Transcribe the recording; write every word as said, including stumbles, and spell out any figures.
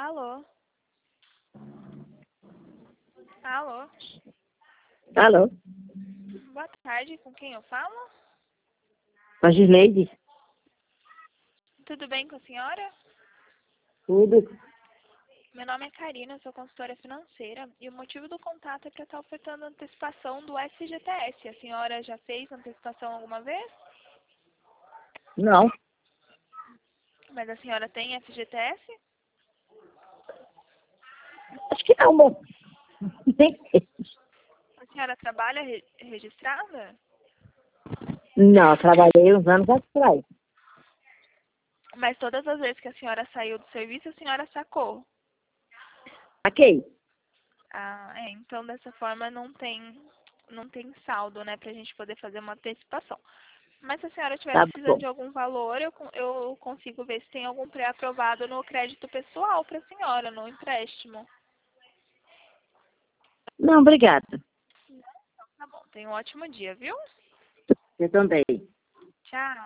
Alô? Alô? Alô? Boa tarde, com quem eu falo? Com a Gisleide? Tudo bem com a senhora? Tudo. Meu nome é Karina, eu sou consultora financeira e o motivo do contato é para estar ofertando antecipação do F G T S. A senhora já fez antecipação alguma vez? Não. Mas a senhora tem F G T S? Acho que não, bom. Nem sei. A senhora trabalha re registrada? Não, eu trabalhei uns anos atrás. Mas todas as vezes que a senhora saiu do serviço, a senhora sacou? Ok. Ah, é, então dessa forma não tem, não tem saldo, né, pra gente poder fazer uma antecipação. Mas se a senhora estiver Tá precisando bom. de algum valor, eu, con- eu consigo ver se tem algum pré-aprovado no crédito pessoal para a senhora, no empréstimo. Não, obrigada. Tá bom, tenha um ótimo dia, viu? Eu também. Tchau.